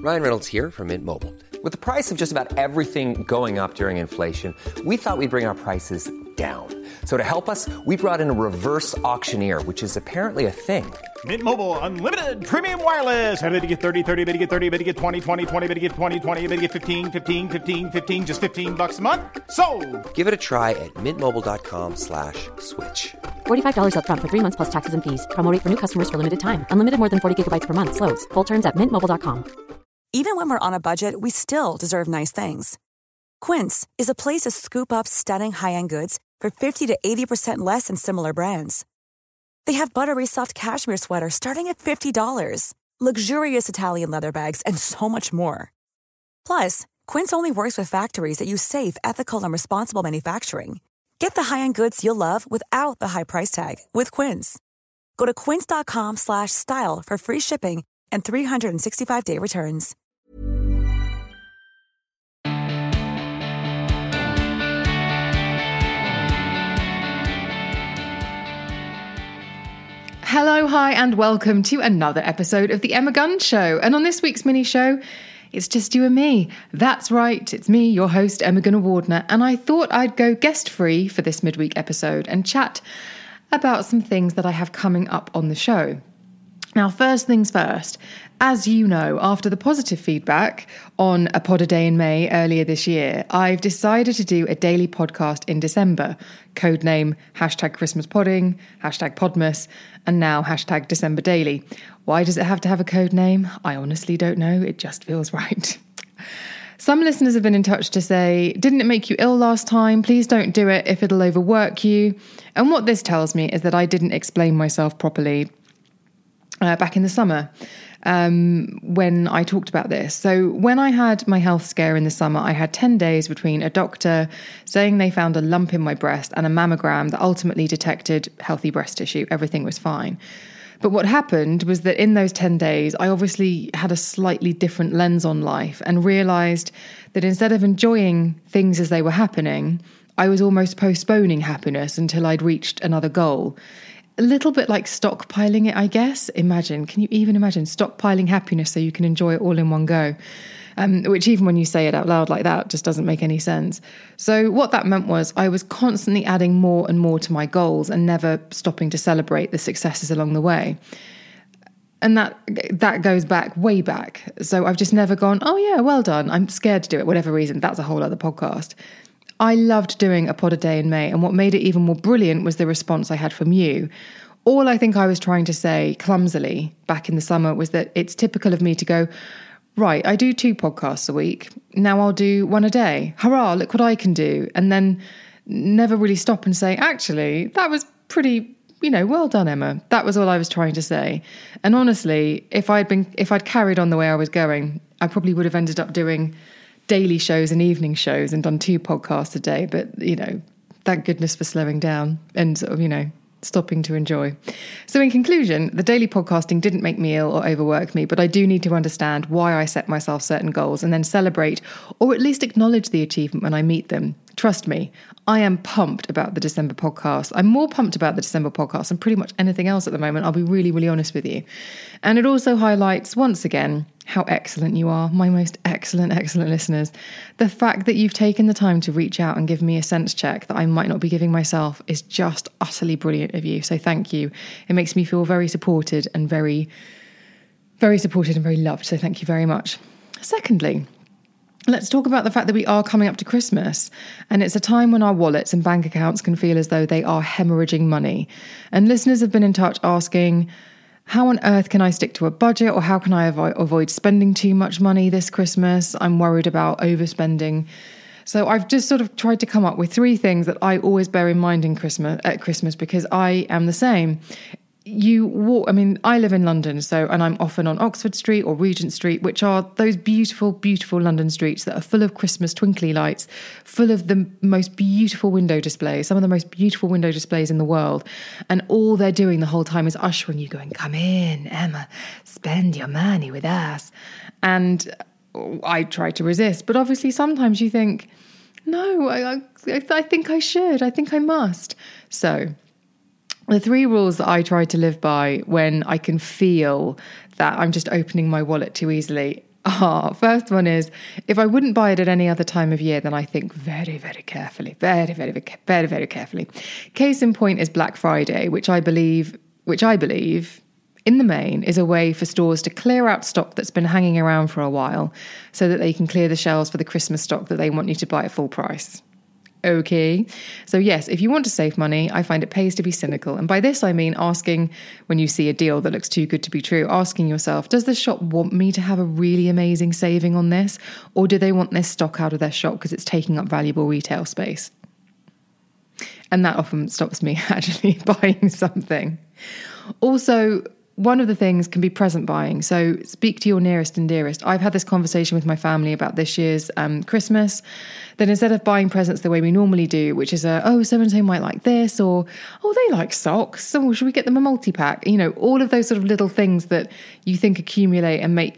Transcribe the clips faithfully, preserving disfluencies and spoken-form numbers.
Ryan Reynolds here from Mint Mobile. With the price of just about everything going up during inflation, we thought we'd bring our prices down. So to help us, we brought in a reverse auctioneer, which is apparently a thing. Mint Mobile Unlimited Premium Wireless. How to get thirty, thirty, how to get thirty, how to get twenty, twenty, twenty, how to get twenty, twenty, how to get fifteen, fifteen, fifteen, fifteen, just fifteen bucks a month? Sold! Give it a try at mintmobile.com slash switch. forty-five dollars up front for three months plus taxes and fees. Promo rate for new customers for limited time. Unlimited more than forty gigabytes per month. Slows full terms at mint mobile dot com. Even when we're on a budget, we still deserve nice things. Quince is a place to scoop up stunning high-end goods for fifty to eighty percent less than similar brands. They have buttery soft cashmere sweaters starting at fifty dollars, luxurious Italian leather bags, and so much more. Plus, Quince only works with factories that use safe, ethical, and responsible manufacturing. Get the high-end goods you'll love without the high price tag with Quince. Go to quince.com slash style for free shipping and three sixty-five day returns. Hello, hi, and welcome to another episode of The Emma Gunn Show. And on this week's mini show, it's just you and me. That's right, it's me, your host, Emma Gunn-Awardner, and I thought I'd go guest-free for this midweek episode and chat about some things that I have coming up on the show. Now, first things first, as you know, after the positive feedback on A Pod a Day in May earlier this year, I've decided to do a daily podcast in December, codename hashtag Christmas Podding, hashtag Podmas, and now hashtag December Daily. Why does it have to have a code name? I honestly don't know. It just feels right. Some listeners have been in touch to say, didn't it make you ill last time? Please don't do it if it'll overwork you. And what this tells me is that I didn't explain myself properly uh, back in the summer um, when I talked about this. So when I had my health scare in the summer, I had ten days between a doctor saying they found a lump in my breast and a mammogram that ultimately detected healthy breast tissue. Everything was fine. But what happened was that in those ten days, I obviously had a slightly different lens on life and realised that instead of enjoying things as they were happening, I was almost postponing happiness until I'd reached another goal. A little bit like stockpiling it, I guess. Imagine, can you even imagine stockpiling happiness so you can enjoy it all in one go? Um, which even when you say it out loud like that, just doesn't make any sense. So what that meant was I was constantly adding more and more to my goals and never stopping to celebrate the successes along the way. And that that goes back, way back. So I've just never gone, oh yeah, well done. I'm scared to do it, whatever reason. That's a whole other podcast. I loved doing A Pod a Day in May, and what made it even more brilliant was the response I had from you. All I think I was trying to say clumsily back in the summer was that it's typical of me to go, right, I do two podcasts a week. Now I'll do one a day. Hurrah, look what I can do. And then never really stop and say, actually, that was pretty, you know, well done, Emma. That was all I was trying to say. And honestly, if I'd been, if I'd carried on the way I was going, I probably would have ended up doing daily shows and evening shows and done two podcasts a day. But, you know, thank goodness for slowing down and sort of, you know, stopping to enjoy. So in conclusion, the daily podcasting didn't make me ill or overwork me, but I do need to understand why I set myself certain goals and then celebrate or at least acknowledge the achievement when I meet them. Trust me, I am pumped about the December podcast. I'm more pumped about the December podcast than pretty much anything else at the moment. I'll be really, really honest with you. And it also highlights, once again, how excellent you are, my most excellent, excellent listeners. The fact that you've taken the time to reach out and give me a sense check that I might not be giving myself is just utterly brilliant of you. So thank you. It makes me feel very supported and very, very supported and very loved. So thank you very much. Secondly, let's talk about the fact that we are coming up to Christmas, and it's a time when our wallets and bank accounts can feel as though they are hemorrhaging money. And listeners have been in touch asking, how on earth can I stick to a budget, or how can I avo- avoid spending too much money this Christmas? I'm worried about overspending. So I've just sort of tried to come up with three things that I always bear in mind in Christmas at Christmas because I am the same. You walk, I mean, I live in London, so, and I'm often on Oxford Street or Regent Street, which are those beautiful, beautiful London streets that are full of Christmas twinkly lights, full of the most beautiful window displays, some of the most beautiful window displays in the world. And all they're doing the whole time is ushering you, going, come in, Emma, spend your money with us. And I try to resist, but obviously sometimes you think, no, I, I, I think I should, I think I must. So the three rules that I try to live by when I can feel that I'm just opening my wallet too easily Ah, first one is, if I wouldn't buy it at any other time of year, then I think very, very carefully, very, very, very, very, very carefully. Case in point is Black Friday, which I believe, which I believe, in the main, is a way for stores to clear out stock that's been hanging around for a while, so that they can clear the shelves for the Christmas stock that they want you to buy at full price. Okay. So yes, if you want to save money, I find it pays to be cynical. And by this, I mean asking, when you see a deal that looks too good to be true, asking yourself, does the shop want me to have a really amazing saving on this? Or do they want this stock out of their shop because it's taking up valuable retail space? And that often stops me actually buying something. Also, one of the things can be present buying. So speak to your nearest and dearest. I've had this conversation with my family about this year's um, Christmas, that instead of buying presents the way we normally do, which is a, oh, so-and-so might like this, or, oh, they like socks, so should we get them a multi-pack? You know, all of those sort of little things that you think accumulate and make.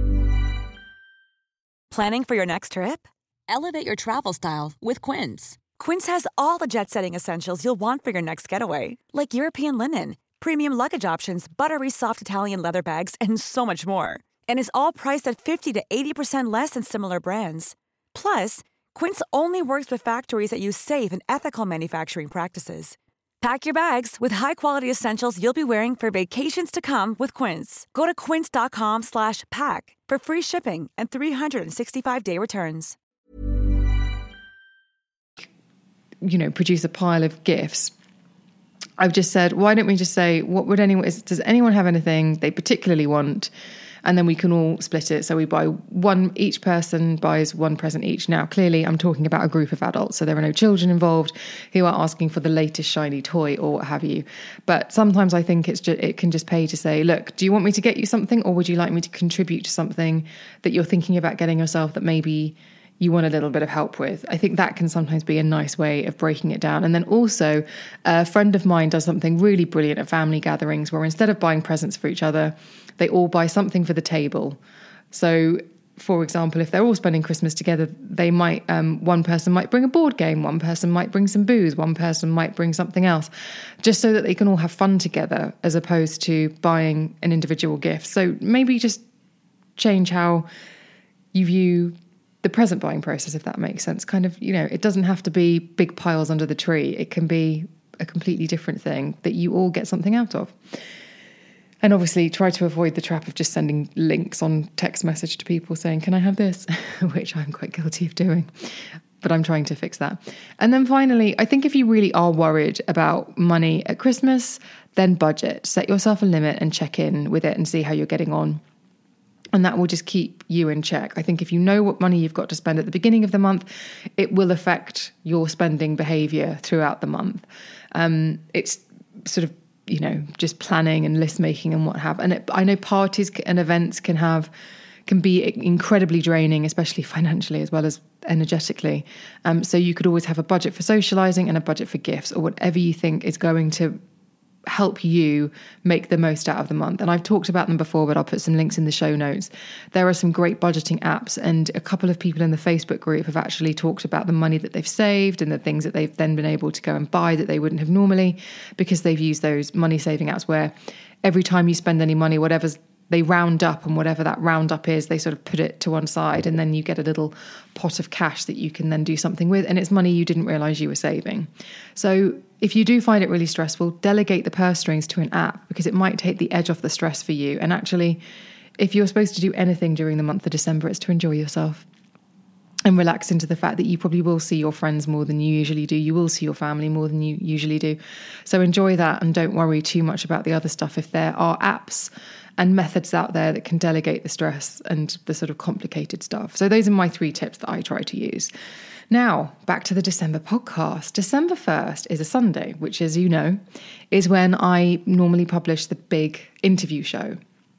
Planning for your next trip? Elevate your travel style with Quince. Quince has all the jet-setting essentials you'll want for your next getaway, like European linen, premium luggage options, buttery soft Italian leather bags, and so much more. And is all priced at fifty to eighty percent less than similar brands. Plus, Quince only works with factories that use safe and ethical manufacturing practices. Pack your bags with high-quality essentials you'll be wearing for vacations to come with Quince. Go to quince.com slash pack for free shipping and three sixty-five day returns. You know, produce a pile of gifts. I've just said, why don't we just say, what would anyone, is, does anyone have anything they particularly want? And then we can all split it. So we buy one, each person buys one present each. Now, clearly I'm talking about a group of adults, so there are no children involved who are asking for the latest shiny toy or what have you. But sometimes I think it's just, it can just pay to say, look, do you want me to get you something, or would you like me to contribute to something that you're thinking about getting yourself that maybe you want a little bit of help with? I think that can sometimes be a nice way of breaking it down. And then also, a friend of mine does something really brilliant at family gatherings where instead of buying presents for each other, they all buy something for the table. So, for example, if they're all spending Christmas together, they might, um, one person might bring a board game, one person might bring some booze, one person might bring something else, just so that they can all have fun together as opposed to buying an individual gift. So maybe just change how you view the present buying process, if that makes sense. Kind of, you know, it doesn't have to be big piles under the tree. It can be a completely different thing that you all get something out of. And obviously try to avoid the trap of just sending links on text message to people saying, can I have this? Which I'm quite guilty of doing, but I'm trying to fix that. And then finally, I think if you really are worried about money at Christmas, then budget. Set yourself a limit and check in with it and see how you're getting on. And that will just keep you in check. I think if you know what money you've got to spend at the beginning of the month, it will affect your spending behavior throughout the month. Um, it's sort of, you know, just planning and list making and what have. And it, I know parties and events can have, can be incredibly draining, especially financially as well as energetically. Um, so you could always have a budget for socializing and a budget for gifts or whatever you think is going to help you make the most out of the month. And I've talked about them before, but I'll put some links in the show notes. There are some great budgeting apps, and a couple of people in the Facebook group have actually talked about the money that they've saved and the things that they've then been able to go and buy that they wouldn't have normally, because they've used those money saving apps where every time you spend any money, whatever's they round up, and whatever that round up is, they sort of put it to one side, and then you get a little pot of cash that you can then do something with, and it's money you didn't realize you were saving. So if you do find it really stressful, delegate the purse strings to an app, because it might take the edge off the stress for you. And actually, if you're supposed to do anything during the month of December, it's to enjoy yourself and relax into the fact that you probably will see your friends more than you usually do. You will see your family more than you usually do. So enjoy that, and don't worry too much about the other stuff. If there are apps and methods out there that can delegate the stress and the sort of complicated stuff. So those are my three tips that I try to use. Now, back to the December podcast. December first is a Sunday, which, as you know, is when I normally publish the big interview show.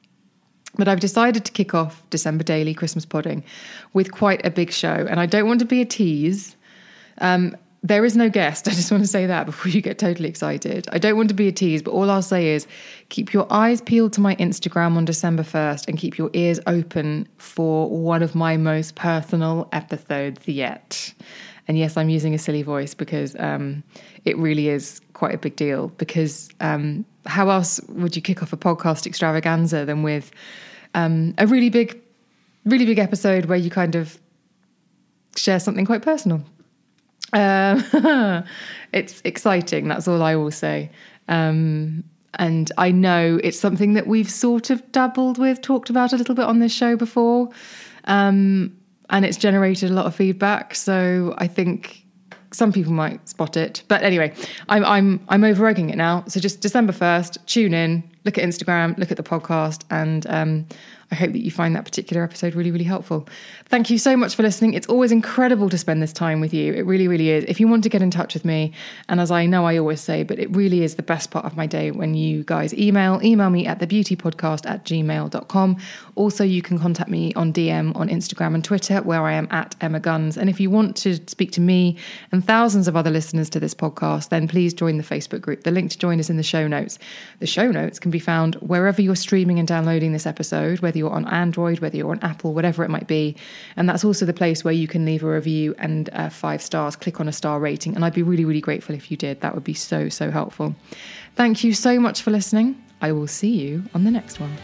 But I've decided to kick off December Daily Christmas Podding with quite a big show. And I don't want to be a tease. Um, there is no guest. I just want to say that before you get totally excited. I don't want to be a tease, but all I'll say is keep your eyes peeled to my Instagram on December first and keep your ears open for one of my most personal episodes yet. And yes, I'm using a silly voice because um, it really is quite a big deal, because um, how else would you kick off a podcast extravaganza than with um, a really big really big episode where you kind of share something quite personal. Um, it's exciting. That's all I will say. Um, and I know it's something that we've sort of dabbled with, talked about a little bit on this show before. Um, and it's generated a lot of feedback. So I think some people might spot it. But anyway, I'm, I'm, I'm over egging it now. So just December first, tune in, look at Instagram, look at the podcast, and, um, I hope that you find that particular episode really, really helpful. Thank you so much for listening. It's always incredible to spend this time with you. It really, really is. If you want to get in touch with me, and as I know I always say, but it really is the best part of my day when you guys email, email me at thebeautypodcast at gmail dot com. Also, you can contact me on D M on Instagram and Twitter, where I am at Emma Guns. And if you want to speak to me and thousands of other listeners to this podcast, then please join the Facebook group. The link to join is in the show notes. The show notes can be found wherever you're streaming and downloading this episode, whether you're on Android, whether you're on Apple, whatever it might be. And that's also the place where you can leave a review and uh, five stars, click on a star rating. And I'd be really, really grateful if you did. That would be so, so helpful. Thank you so much for listening. I will see you on the next one.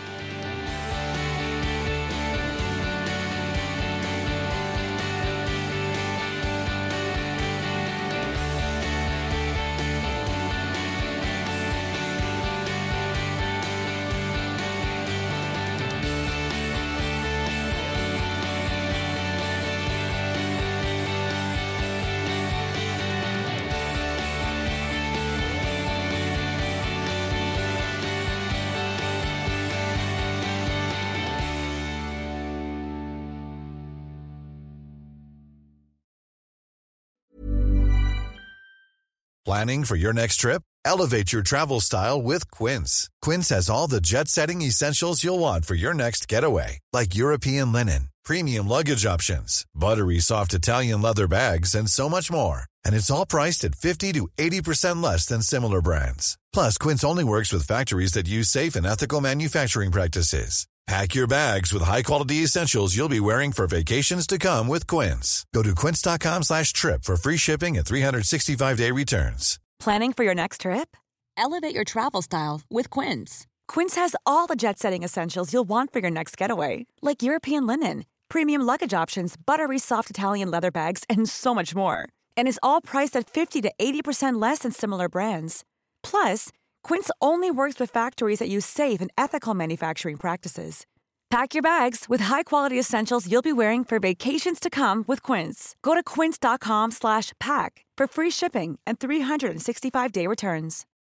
Planning for your next trip? Elevate your travel style with Quince. Quince has all the jet-setting essentials you'll want for your next getaway, like European linen, premium luggage options, buttery soft Italian leather bags, and so much more. And it's all priced at fifty to eighty percent less than similar brands. Plus, Quince only works with factories that use safe and ethical manufacturing practices. Pack your bags with high-quality essentials you'll be wearing for vacations to come with Quince. Go to quince.com slash trip for free shipping and three sixty-five day returns. Planning for your next trip? Elevate your travel style with Quince. Quince has all the jet-setting essentials you'll want for your next getaway, like European linen, premium luggage options, buttery soft Italian leather bags, and so much more. And is all priced at fifty to eighty percent less than similar brands. Plus, Quince only works with factories that use safe and ethical manufacturing practices. Pack your bags with high-quality essentials you'll be wearing for vacations to come with Quince. Go to quince.com slash pack for free shipping and three sixty-five day returns.